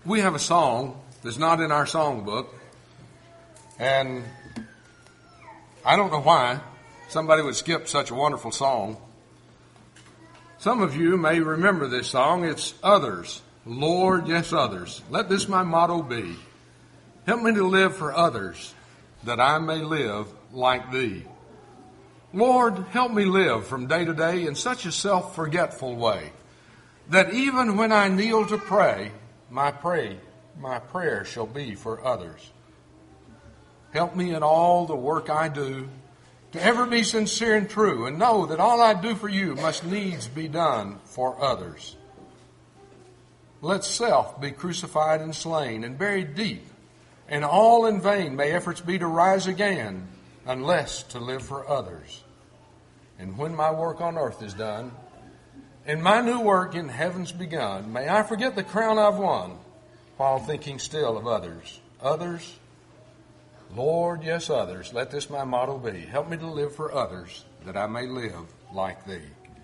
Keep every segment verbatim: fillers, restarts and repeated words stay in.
we have a song that's not in our songbook, and I don't know why somebody would skip such a wonderful song. Some of you may remember this song. It's Others. Lord, yes, others. Let this my motto be. Help me to live for others, that I may live like thee. Lord, help me live from day to day in such a self-forgetful way that even when I kneel to pray, my pray, my prayer shall be for others. Help me in all the work I do to ever be sincere and true, and know that all I do for you must needs be done for others. Let self be crucified and slain and buried deep, and all in vain may efforts be to rise again, unless to live for others. And when my work on earth is done, and my new work in heaven's begun, may I forget the crown I've won, while thinking still of others. Others, Lord, yes, others. Let this my motto be. Help me to live for others, that I may live like thee.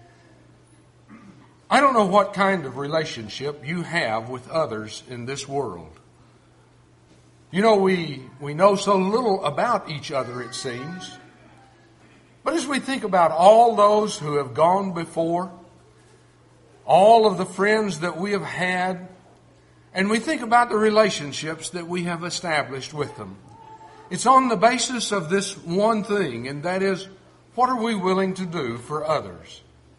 I don't know what kind of relationship you have with others in this world. You know, we, we know so little about each other, it seems. But as we think about all those who have gone before, all of the friends that we have had, and we think about the relationships that we have established with them, it's on the basis of this one thing, and that is, what are we willing to do for others?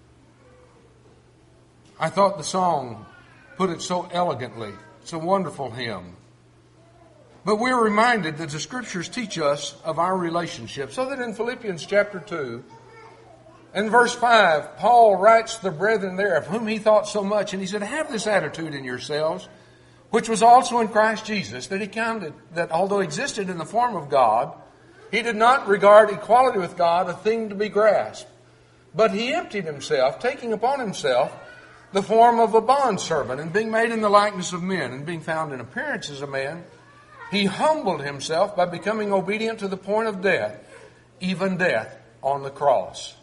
I thought the song put it so elegantly. It's a wonderful hymn. But we're reminded that the Scriptures teach us of our relationship, so that in Philippians chapter two and verse five, Paul writes the brethren there of whom he thought so much, and he said, have this attitude in yourselves, which was also in Christ Jesus, that he counted that although existed in the form of God, he did not regard equality with God a thing to be grasped. But he emptied himself, taking upon himself the form of a bondservant, and being made in the likeness of men, and being found in appearance as a man, he humbled himself by becoming obedient to the point of death, even death on the cross.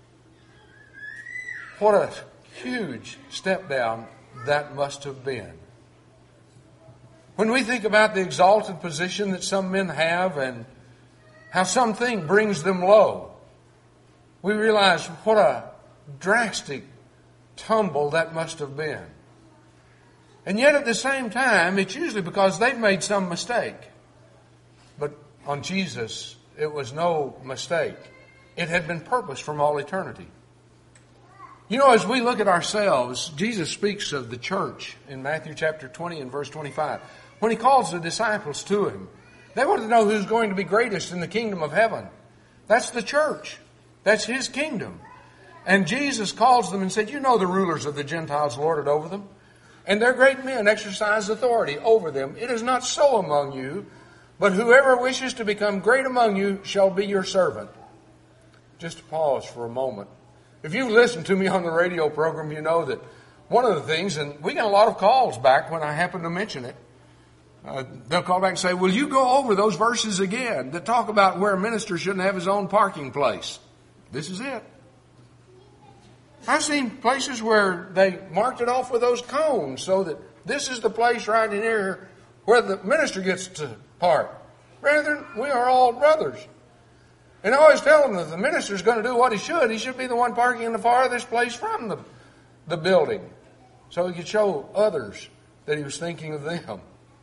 What a huge step down that must have been. When we think about the exalted position that some men have and how something brings them low, we realize what a drastic tumble that must have been. And yet at the same time, it's usually because they've made some mistake. But on Jesus, it was no mistake. It had been purposed from all eternity. You know, as we look at ourselves, Jesus speaks of the church in Matthew chapter twenty and verse twenty-five. When he calls the disciples to him, they want to know who's going to be greatest in the kingdom of heaven. That's the church. That's his kingdom. And Jesus calls them and said, you know the rulers of the Gentiles lord it over them, and their great men exercise authority over them. It is not so among you, but whoever wishes to become great among you shall be your servant. Just to pause for a moment. If you've listened to me on the radio program, you know that one of the things, and we got a lot of calls back when I happened to mention it, uh, they'll call back and say, will you go over those verses again that talk about where a minister shouldn't have his own parking place? This is it. I've seen places where they marked it off with those cones so that this is the place right in here where the minister gets to park. Brethren, we are all brothers. And I always tell them that if the minister's going to do what he should, he should be the one parking in the farthest place from the, the building, so he could show others that he was thinking of them.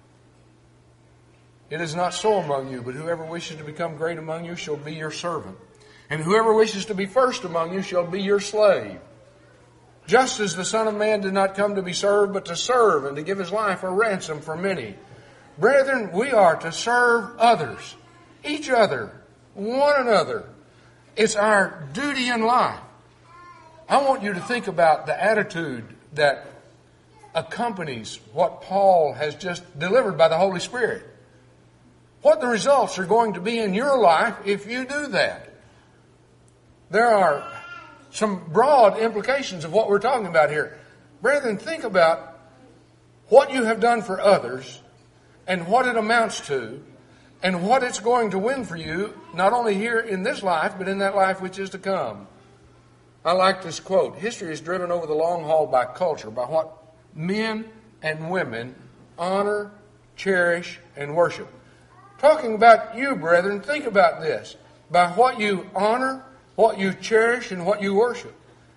It is not so among you, but whoever wishes to become great among you shall be your servant. And whoever wishes to be first among you shall be your slave. Just as the Son of Man did not come to be served, but to serve and to give his life a ransom for many. Brethren, we are to serve others, each other, one another. It's our duty in life. I want you to think about the attitude that accompanies what Paul has just delivered by the Holy Spirit. What the results are going to be in your life if you do that. There are some broad implications of what we're talking about here. Brethren, think about what you have done for others and what it amounts to and what it's going to win for you, not only here in this life, but in that life which is to come. I like this quote. History is driven over the long haul by culture, by what men and women honor, cherish, and worship. Talking about you, brethren, think about this. By what you honor, what you cherish, and what you worship.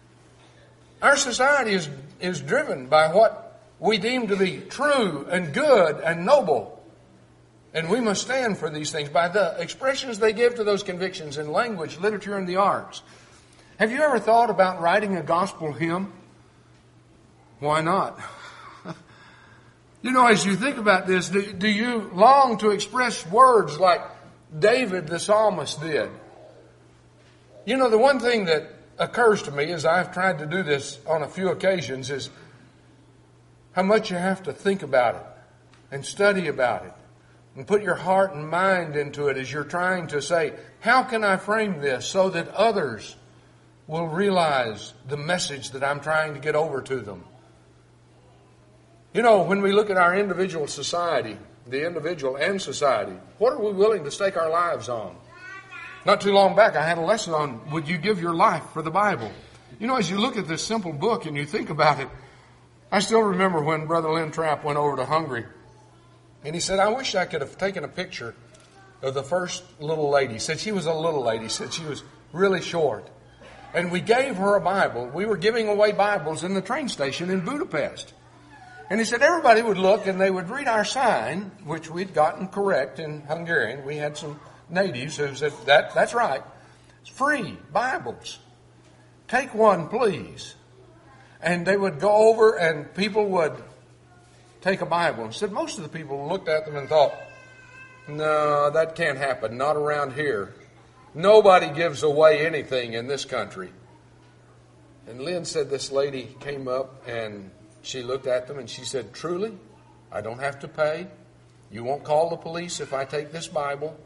Our society is, is driven by what we deem to be true and good and noble. And we must stand for these things by the expressions they give to those convictions in language, literature, and the arts. Have you ever thought about writing a gospel hymn? Why not? You know, as you think about this, do, do you long to express words like David the psalmist did? You know, the one thing that occurs to me as I've tried to do this on a few occasions is how much you have to think about it and study about it and put your heart and mind into it as you're trying to say, how can I frame this so that others will realize the message that I'm trying to get over to them? You know, when we look at our individual society, the individual and society, what are we willing to stake our lives on? Not too long back, I had a lesson on, would you give your life for the Bible? You know, as you look at this simple book and you think about it, I still remember when Brother Lynn Trapp went over to Hungary. And he said, I wish I could have taken a picture of the first little lady. He said she was a little lady. He said she was really short. And we gave her a Bible. We were giving away Bibles in the train station in Budapest. And he said everybody would look and they would read our sign, which we'd gotten correct in Hungarian. We had some natives who said, that, that's right. It's free Bibles. Take one, please. And they would go over and people would take a Bible. And said most of the people looked at them and thought, no, that can't happen. Not around here. Nobody gives away anything in this country. And Lynn said this lady came up and she looked at them and she said, truly, I don't have to pay. You won't call the police if I take this Bible.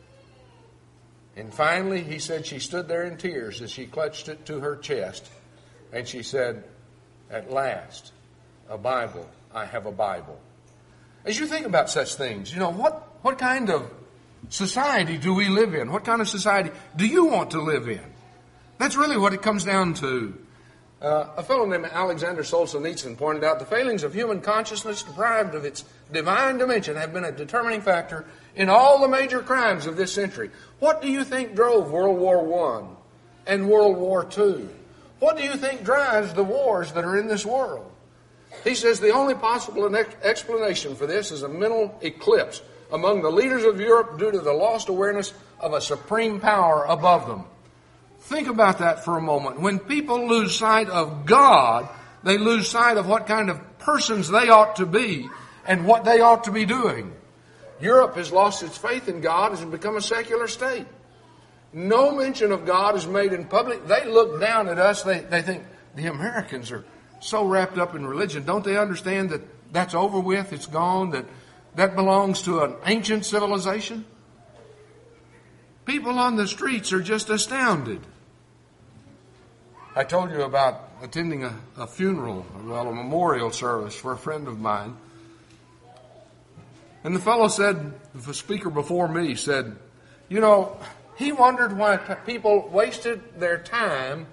And finally, he said she stood there in tears as she clutched it to her chest. And she said, at last, a Bible. I have a Bible. As you think about such things, you know, what, what kind of society do we live in? What kind of society do you want to live in? That's really what it comes down to. Uh, a fellow named Alexander Solzhenitsyn pointed out the failings of human consciousness deprived of its divine dimension have been a determining factor in all the major crimes of this century. What do you think drove World War One and World War Two? What do you think drives the wars that are in this world? He says the only possible explanation for this is a mental eclipse among the leaders of Europe due to the lost awareness of a supreme power above them. Think about that for a moment. When people lose sight of God, they lose sight of what kind of persons they ought to be and what they ought to be doing. Europe has lost its faith in God and has become a secular state. No mention of God is made in public. They look down at us. They, they think the Americans are so wrapped up in religion. Don't they understand that that's over with? It's gone. That that belongs to an ancient civilization? People on the streets are just astounded. I told you about attending a, a funeral, well, a memorial service for a friend of mine. And the fellow said, the speaker before me said, you know, he wondered why people wasted their time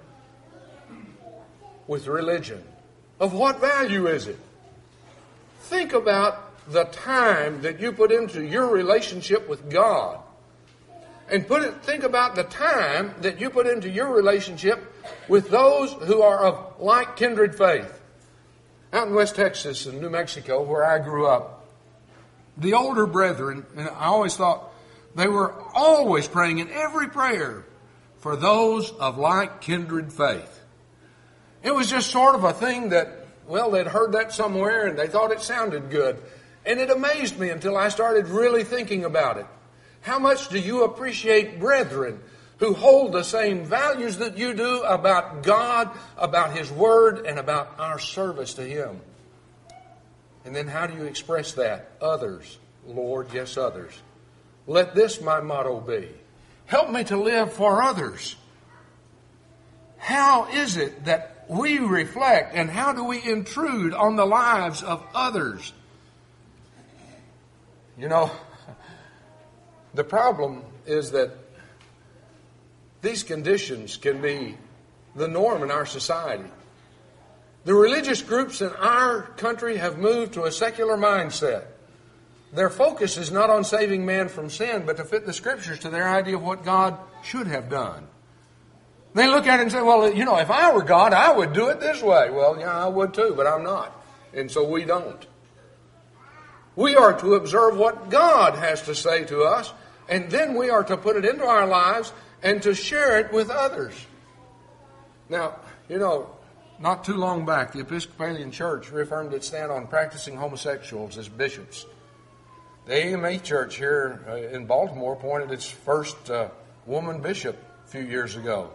with religion. Of what value is it? Think about the time that you put into your relationship with God. And put it, think about the time that you put into your relationship with those who are of like kindred faith. Out in West Texas and New Mexico, where I grew up, the older brethren, and I always thought they were always praying in every prayer for those of like kindred faith. It was just sort of a thing that, well, they'd heard that somewhere and they thought it sounded good. And it amazed me until I started really thinking about it. How much do you appreciate brethren who hold the same values that you do about God, about His Word, and about our service to Him? And then how do you express that? Others, Lord, yes, others. Let this my motto be. Help me to live for others. How is it that we reflect and how do we intrude on the lives of others? You know, the problem is that these conditions can be the norm in our society. The religious groups in our country have moved to a secular mindset. Their focus is not on saving man from sin, but to fit the Scriptures to their idea of what God should have done. They look at it and say, well, you know, if I were God, I would do it this way. Well, yeah, I would too, but I'm not. And so we don't. We are to observe what God has to say to us, and then we are to put it into our lives and to share it with others. Now, you know, not too long back, the Episcopalian Church reaffirmed its stand on practicing homosexuals as bishops. The A M A Church here uh, in Baltimore appointed its first uh, woman bishop a few years ago.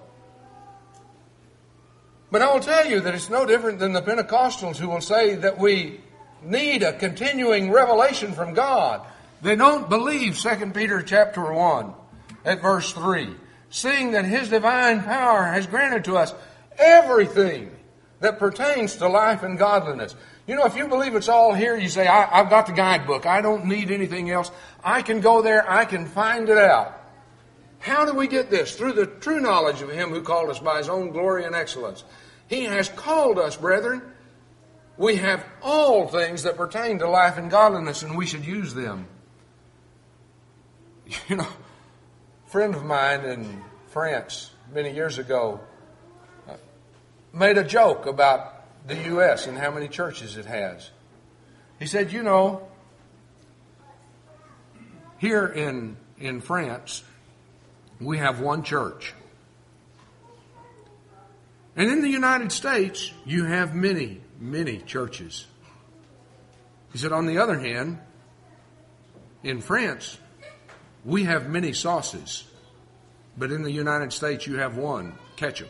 But I will tell you that it's no different than the Pentecostals who will say that we need a continuing revelation from God. They don't believe Second Peter chapter one at verse three, seeing that His divine power has granted to us everything that pertains to life and godliness. You know, if you believe it's all here, you say, I, I've got the guidebook. I don't need anything else. I can go there. I can find it out. How do we get this? Through the true knowledge of Him who called us by His own glory and excellence. He has called us, brethren. We have all things that pertain to life and godliness, and we should use them. You know, a friend of mine in France many years ago uh, made a joke about the U S and how many churches it has. He said, you know, here in, in France, we have one church. And in the United States, you have many, many churches. He said, on the other hand, in France, we have many sauces. But in the United States, you have one, ketchup.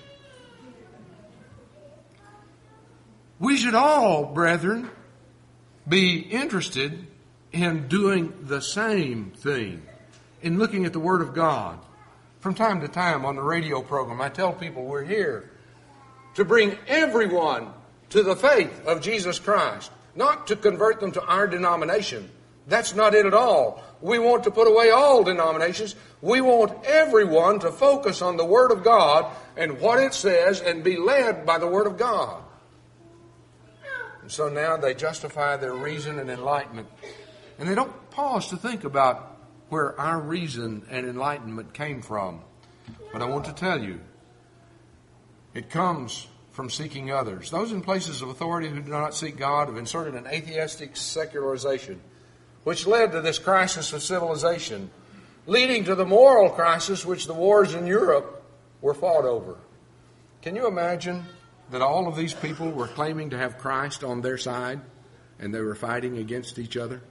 We should all, brethren, be interested in doing the same thing, in looking at the Word of God. From time to time on the radio program, I tell people we're here to bring everyone to the faith of Jesus Christ, not to convert them to our denomination. That's not it at all. We want to put away all denominations. We want everyone to focus on the Word of God and what it says and be led by the Word of God. And so now they justify their reason and enlightenment. And they don't pause to think about where our reason and enlightenment came from. But I want to tell you, it comes from seeking others. Those in places of authority who do not seek God have inserted an atheistic secularization, which led to this crisis of civilization, leading to the moral crisis which the wars in Europe were fought over. Can you imagine that all of these people were claiming to have Christ on their side and they were fighting against each other?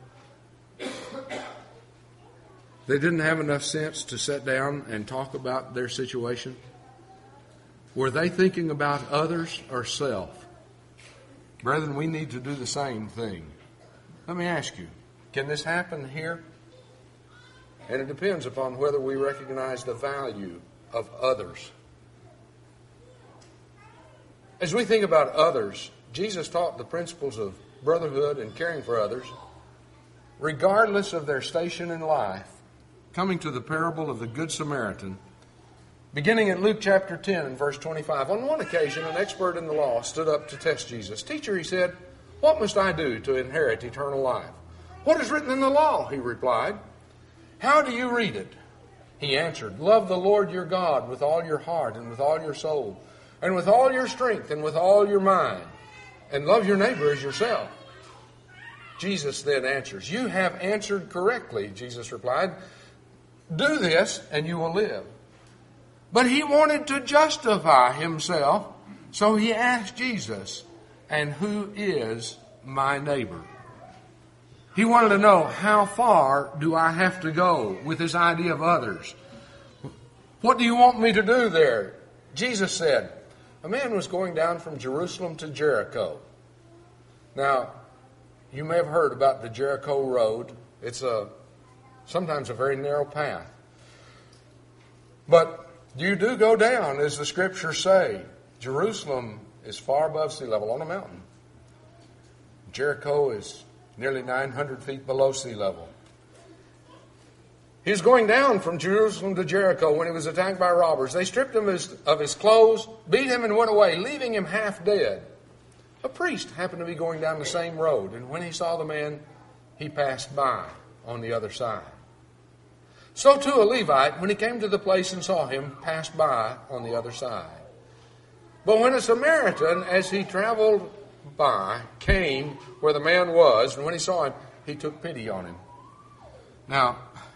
They didn't have enough sense to sit down and talk about their situation. Were they thinking about others or self? Brethren, we need to do the same thing. Let me ask you, can this happen here? And it depends upon whether we recognize the value of others. As we think about others, Jesus taught the principles of brotherhood and caring for others, regardless of their station in life, coming to the parable of the Good Samaritan, beginning at Luke chapter ten and verse twenty-five. On one occasion, an expert in the law stood up to test Jesus. Teacher, he said, what must I do to inherit eternal life? What is written in the law? He replied. How do you read it? He answered, love the Lord your God with all your heart and with all your soul and with all your strength and with all your mind, and love your neighbor as yourself. Jesus then answers, you have answered correctly, Jesus replied. Do this and you will live. But he wanted to justify himself, so he asked Jesus, and who is my neighbor? He wanted to know, how far do I have to go with this idea of others? What do you want me to do there? Jesus said, a man was going down from Jerusalem to Jericho. Now, you may have heard about the Jericho Road. It's a sometimes a very narrow path. But you do go down, as the Scriptures say. Jerusalem is far above sea level on a mountain. Jericho is nearly nine hundred feet below sea level. He was going down from Jerusalem to Jericho when he was attacked by robbers. They stripped him of his clothes, beat him, and went away, leaving him half dead. A priest happened to be going down the same road, and when he saw the man, he passed by on the other side. So too a Levite, when he came to the place and saw him, passed by on the other side. But when a Samaritan, as he traveled by, came where the man was, and when he saw him, he took pity on him. Now,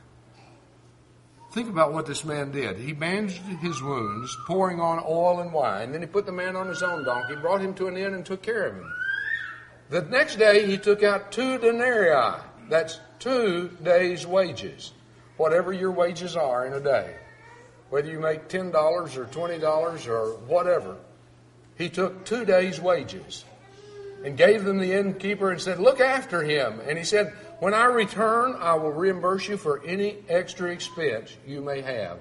think about what this man did. He bandaged his wounds, pouring on oil and wine. Then he put the man on his own donkey, brought him to an inn, and took care of him. The next day he took out two denarii. That's two days' wages. Whatever your wages are in a day. Whether you make ten dollars or twenty dollars or whatever. He took two days' wages and gave them the innkeeper and said, look after him. And he said, when I return, I will reimburse you for any extra expense you may have.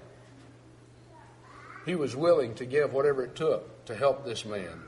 He was willing to give whatever it took to help this man.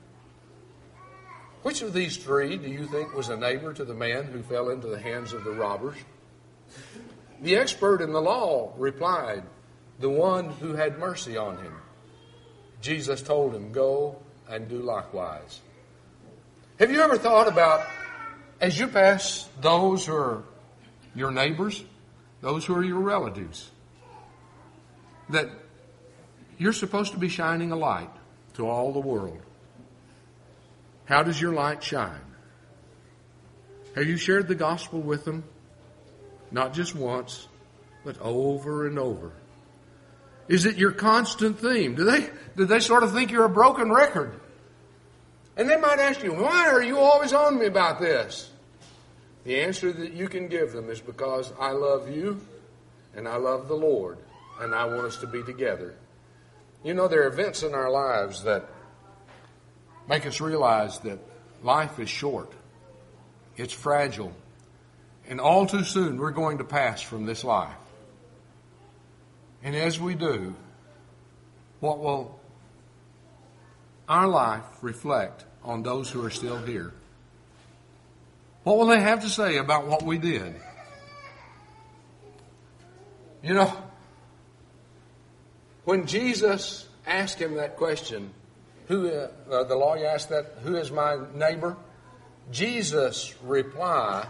Which of these three do you think was a neighbor to the man who fell into the hands of the robbers? The expert in the law replied, the one who had mercy on him. Jesus told him, go and do likewise. Have you ever thought about, as you pass those who are your neighbors, those who are your relatives, that you're supposed to be shining a light to all the world? How does your light shine? Have you shared the gospel with them? Not just once, but over and over. Is it your constant theme? Do they, do they sort of think you're a broken record? And they might ask you, why are you always on me about this? The answer that you can give them is because I love you and I love the Lord and I want us to be together. You know, there are events in our lives that make us realize that life is short. It's fragile. And all too soon we're going to pass from this life. And as we do, what will our life reflect on those who are still here? What will they have to say about what we did? You know, when Jesus asked him that question, who uh, uh, the lawyer asked that, who is my neighbor? Jesus' reply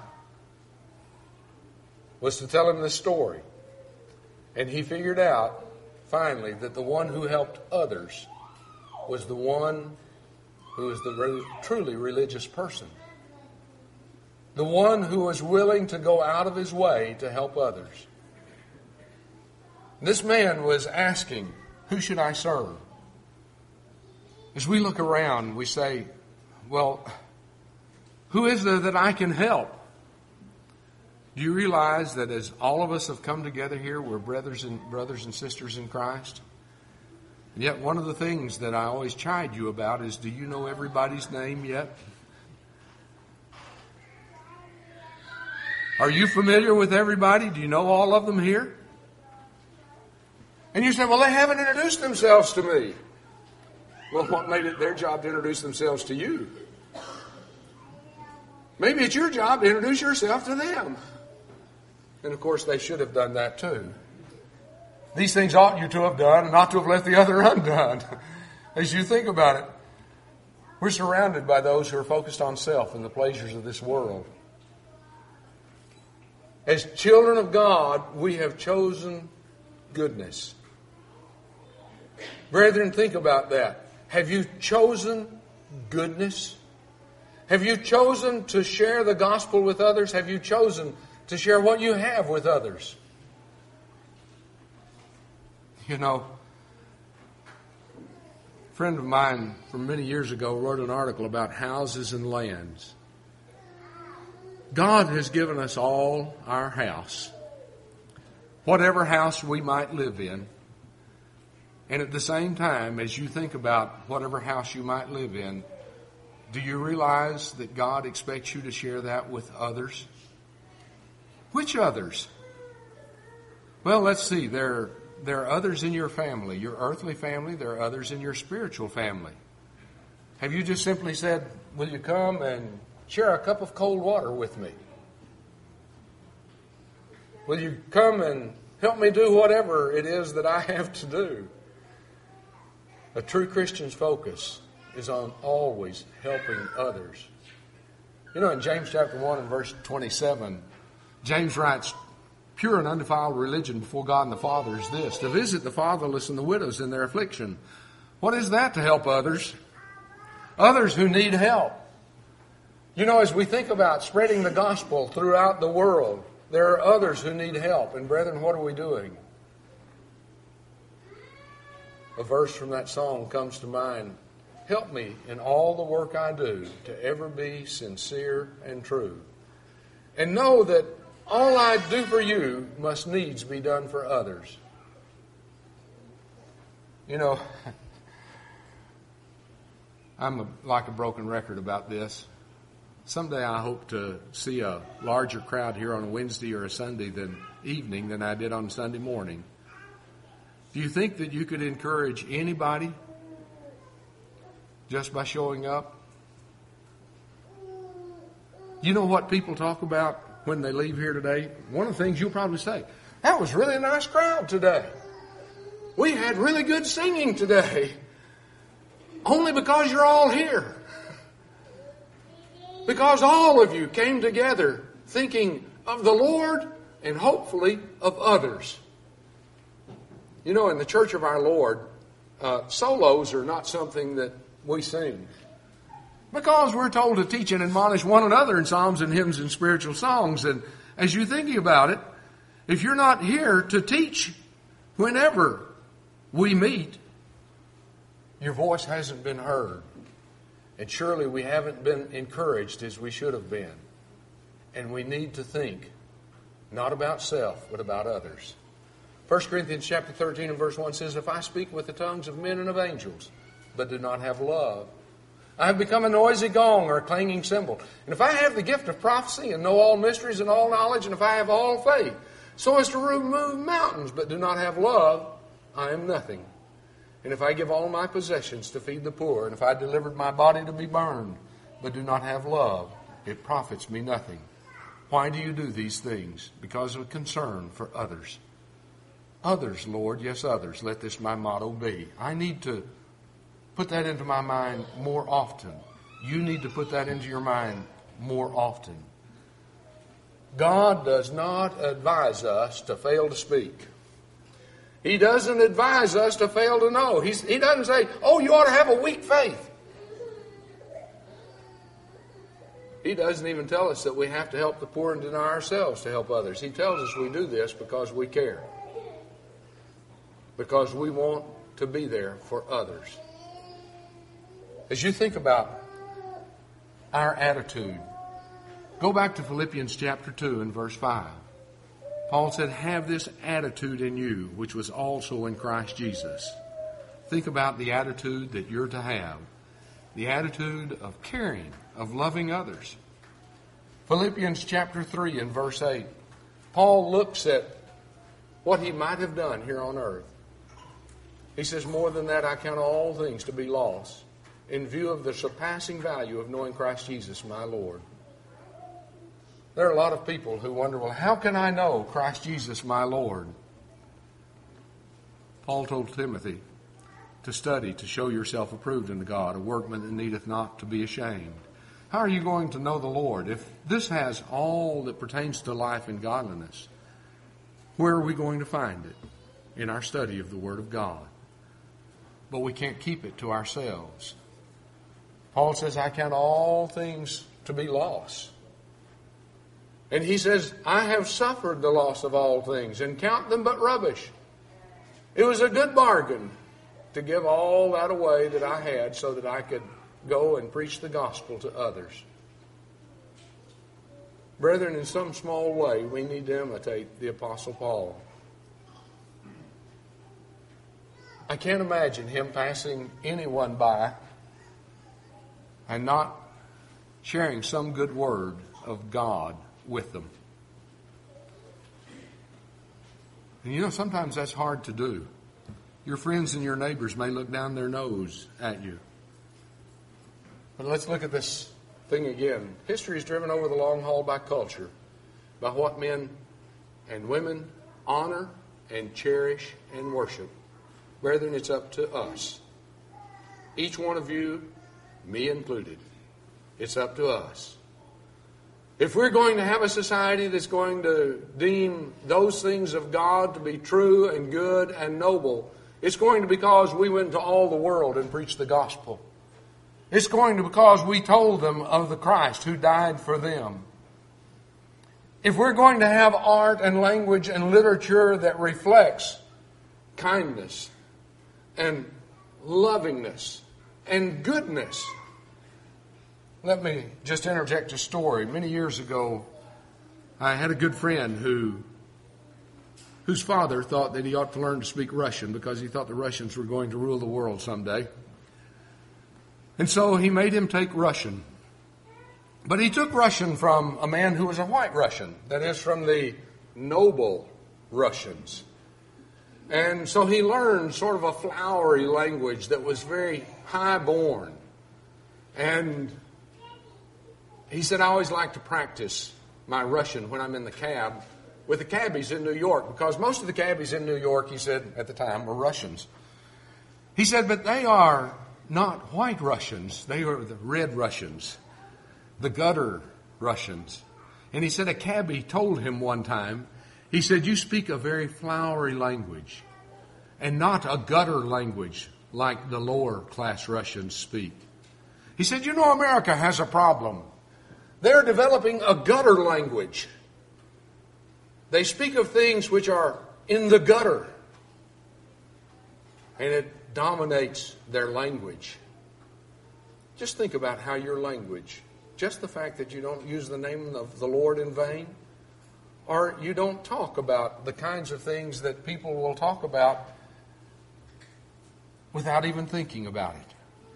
was to tell him the story. And he figured out, finally, that the one who helped others was the one who was the re- truly religious person. The one who was willing to go out of his way to help others. This man was asking, who should I serve? As we look around, we say, well, who is there that I can help? Do you realize that as all of us have come together here, we're brothers and brothers and sisters in Christ? And yet one of the things that I always chide you about is, do you know everybody's name yet? Are you familiar with everybody? Do you know all of them here? And you say, well, they haven't introduced themselves to me. Well, what made it their job to introduce themselves to you? Maybe it's your job to introduce yourself to them. And of course, they should have done that too. These things ought you to have done and not to have left the other undone. As you think about it, we're surrounded by those who are focused on self and the pleasures of this world. As children of God, we have chosen goodness. Brethren, think about that. Have you chosen goodness? Have you chosen to share the gospel with others? Have you chosen to share what you have with others? You know, a friend of mine from many years ago wrote an article about houses and lands. God has given us all our house, whatever house we might live in. And at the same time, as you think about whatever house you might live in, do you realize that God expects you to share that with others? Which others? Well, let's see. There, there are others in your family, your earthly family. There are others in your spiritual family. Have you just simply said, will you come and share a cup of cold water with me? Will you come and help me do whatever it is that I have to do? A true Christian's focus is on always helping others. You know, in James chapter one and verse twenty-seven, James writes, pure and undefiled religion before God and the Father is this, to visit the fatherless and the widows in their affliction. What is that? To help others. Others who need help. You know, as we think about spreading the gospel throughout the world, there are others who need help. And brethren, what are we doing? A verse from that song comes to mind. Help me in all the work I do to ever be sincere and true. And know that all I do for you must needs be done for others. You know, I'm a, like a broken record about this. Someday I hope to see a larger crowd here on a Wednesday or a Sunday than evening than I did on Sunday morning. Do you think that you could encourage anybody just by showing up? You know what people talk about when they leave here today? One of the things you'll probably say, that was really a nice crowd today. We had really good singing today. Only because you're all here. Because all of you came together thinking of the Lord and hopefully of others. You know, in the church of our Lord, uh, solos are not something that we sing. Because we're told to teach and admonish one another in psalms and hymns and spiritual songs. And as you're thinking about it, if you're not here to teach whenever we meet, your voice hasn't been heard. And surely we haven't been encouraged as we should have been. And we need to think not about self, but about others. First Corinthians chapter thirteen and verse one says, if I speak with the tongues of men and of angels, but do not have love, I have become a noisy gong or a clanging cymbal. And if I have the gift of prophecy and know all mysteries and all knowledge, and if I have all faith, so as to remove mountains, but do not have love, I am nothing. And if I give all my possessions to feed the poor, and if I delivered my body to be burned, but do not have love, it profits me nothing. Why do you do these things? Because of concern for others. Others, Lord, yes, others. Let this my motto be. I need to put that into my mind more often. You need to put that into your mind more often. God does not advise us to fail to speak. He doesn't advise us to fail to know. He's, he doesn't say, oh, you ought to have a weak faith. He doesn't even tell us that we have to help the poor and deny ourselves to help others. He tells us we do this because we care. Because we want to be there for others. As you think about our attitude, go back to Philippians chapter two and verse five. Paul said, have this attitude in you, which was also in Christ Jesus. Think about the attitude that you're to have. The attitude of caring, of loving others. Philippians chapter three and verse eight. Paul looks at what he might have done here on earth. He says, more than that, I count all things to be lost in view of the surpassing value of knowing Christ Jesus, my Lord. There are a lot of people who wonder, well, how can I know Christ Jesus, my Lord? Paul told Timothy to study, to show yourself approved unto God, a workman that needeth not to be ashamed. How are you going to know the Lord? If this has all that pertains to life and godliness, where are we going to find it? In our study of the Word of God. But we can't keep it to ourselves. Paul says, I count all things to be lost. And he says, I have suffered the loss of all things and count them but rubbish. It was a good bargain to give all that away that I had so that I could go and preach the gospel to others. Brethren, in some small way, we need to imitate the Apostle Paul. I can't imagine him passing anyone by and not sharing some good word of God with them. And you know, sometimes that's hard to do. Your friends and your neighbors may look down their nose at you. But let's look at this thing again. History is driven over the long haul by culture, by what men and women honor and cherish and worship. Brethren, it's up to us. Each one of you me included. It's up to us. If we're going to have a society that's going to deem those things of God to be true and good and noble, it's going to be because we went to all the world and preached the gospel. It's going to be because we told them of the Christ who died for them. If we're going to have art and language and literature that reflects kindness and lovingness and goodness. Let me just interject a story. Many years ago, I had a good friend who, whose father thought that he ought to learn to speak Russian because he thought the Russians were going to rule the world someday. And so he made him take Russian. But he took Russian from a man who was a white Russian, that is, from the noble Russians. And so he learned sort of a flowery language that was very high-born. And he said, I always like to practice my Russian when I'm in the cab with the cabbies in New York, because most of the cabbies in New York, he said at the time, were Russians. He said, but they are not white Russians. They are the red Russians, the gutter Russians. And he said a cabbie told him one time, he said, you speak a very flowery language and not a gutter language like the lower class Russians speak. He said, you know, America has a problem. They're developing a gutter language. They speak of things which are in the gutter. And it dominates their language. Just think about how your language, just the fact that you don't use the name of the Lord in vain, or you don't talk about the kinds of things that people will talk about without even thinking about it.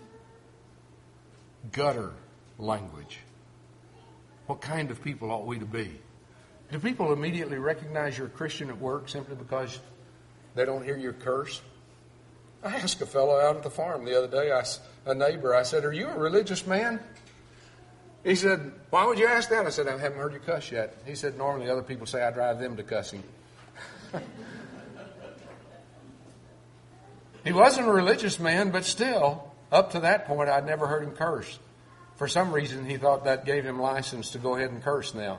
Gutter language. What kind of people ought we to be? Do people immediately recognize you're a Christian at work simply because they don't hear your curse? I asked a fellow out at the farm the other day, I, a neighbor, I said, are you a religious man? He said, why would you ask that? I said, I haven't heard you cuss yet. He said, normally other people say I drive them to cussing. He wasn't a religious man, but still, up to that point, I'd never heard him curse. For some reason, he thought that gave him license to go ahead and curse now.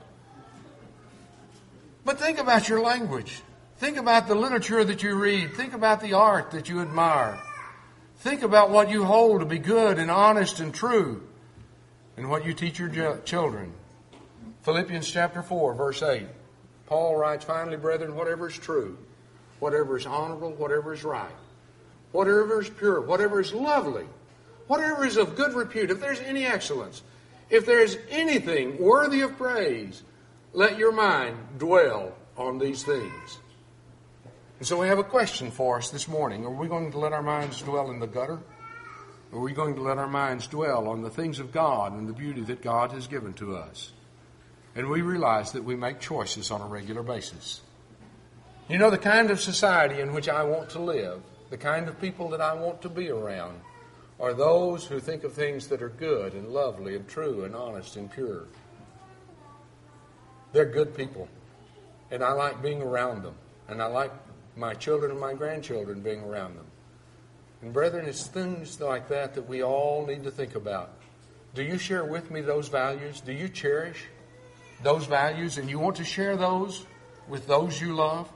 But think about your language. Think about the literature that you read. Think about the art that you admire. Think about what you hold to be good and honest and true, and what you teach your children. Philippians chapter four, verse eight. Paul writes, finally, brethren, whatever is true, whatever is honorable, whatever is right, whatever is pure, whatever is lovely, whatever is of good repute, if there's any excellence, if there's anything worthy of praise, let your mind dwell on these things. And so we have a question for us this morning. Are we going to let our minds dwell in the gutter? Or are we going to let our minds dwell on the things of God and the beauty that God has given to us? And we realize that we make choices on a regular basis. You know, the kind of society in which I want to live, the kind of people that I want to be around, are those who think of things that are good and lovely and true and honest and pure. They're good people. And I like being around them. And I like my children and my grandchildren being around them. And brethren, it's things like that that we all need to think about. Do you share with me those values? Do you cherish those values and you want to share those with those you love?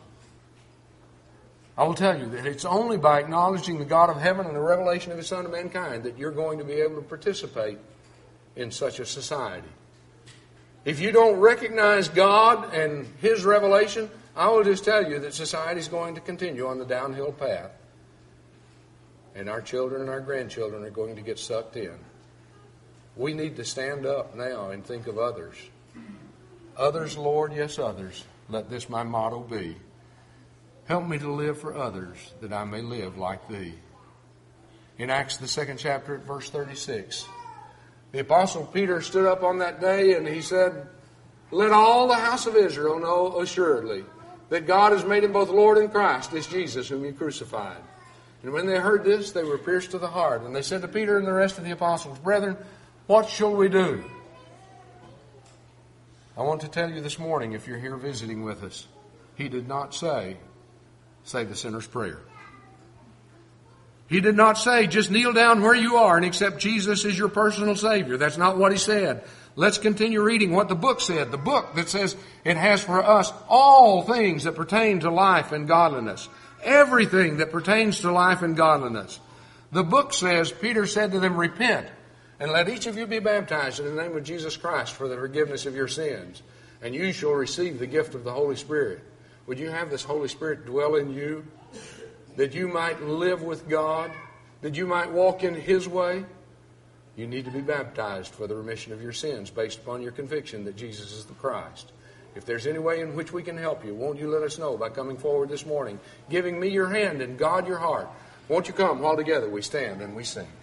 I will tell you that it's only by acknowledging the God of heaven and the revelation of His Son to mankind that you're going to be able to participate in such a society. If you don't recognize God and His revelation, I will just tell you that society is going to continue on the downhill path. And our children and our grandchildren are going to get sucked in. We need to stand up now and think of others. Others, Lord, yes, others. Let this my motto be. Help me to live for others, that I may live like Thee. In Acts, the second chapter, at verse thirty-six, the Apostle Peter stood up on that day and he said, let all the house of Israel know assuredly that God has made Him both Lord and Christ, this Jesus whom you crucified. And when they heard this, they were pierced to the heart. And they said to Peter and the rest of the apostles, brethren, what shall we do? I want to tell you this morning, if you're here visiting with us, He did not say, say the sinner's prayer. He did not say, just kneel down where you are and accept Jesus as your personal Savior. That's not what he said. Let's continue reading what the book said. The book that says it has for us all things that pertain to life and godliness. Everything that pertains to life and godliness. The book says, Peter said to them, repent, and let each of you be baptized in the name of Jesus Christ for the forgiveness of your sins, and you shall receive the gift of the Holy Spirit. Would you have this Holy Spirit dwell in you, that you might live with God, that you might walk in His way? You need to be baptized for the remission of your sins based upon your conviction that Jesus is the Christ. If there's any way in which we can help you, won't you let us know by coming forward this morning, giving me your hand and God your heart? Won't you come while together we stand and we sing?